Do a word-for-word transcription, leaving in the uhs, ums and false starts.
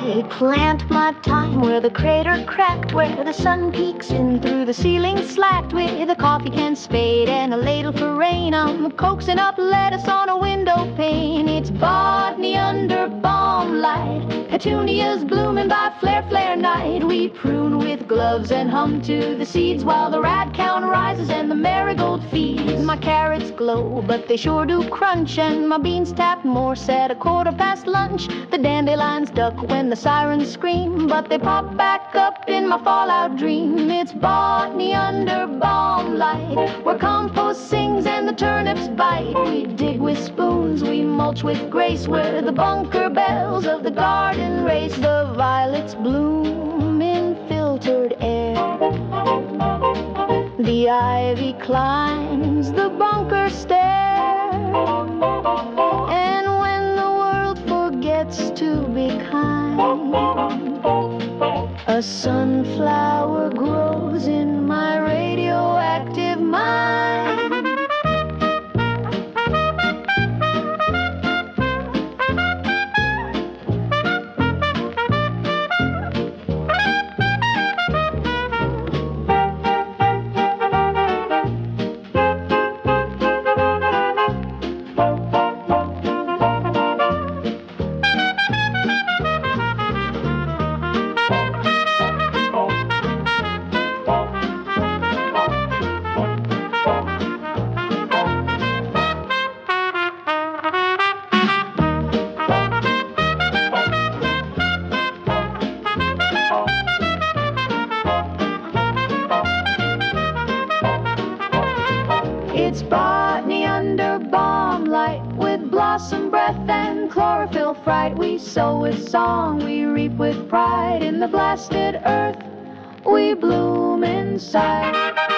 I plant my time where the crater cracked, where the sun peeks in through the ceiling slacked, with a coffee can spade and a ladle for rain. I'm coaxing up lettuce on a window pane. It's botany under bomb light, petunias blooming by flare flare night. We prune with gloves and hum to the seeds while the rad count rises and the marigold feeds. My carrots glow, but they sure do crunch, and my beans tap Morse at a quarter past lunch. The dandelions duck when the sirens scream, but they pop back up in my fallout dream. It's botany under bomb light, where compost sings and the turnips bite. We dig with spoons, we mulch with grace, where the bunker bells of the garden race. The violets bloom in filtered air, the ivy climbs the bunker stair, and when the world forgets to be kind, a sunflower grows in my radioactive mind. It's botany under bomb light, with blossom breath and chlorophyll fright. We sow with song, we reap with pride. In the blasted earth, we bloom inside.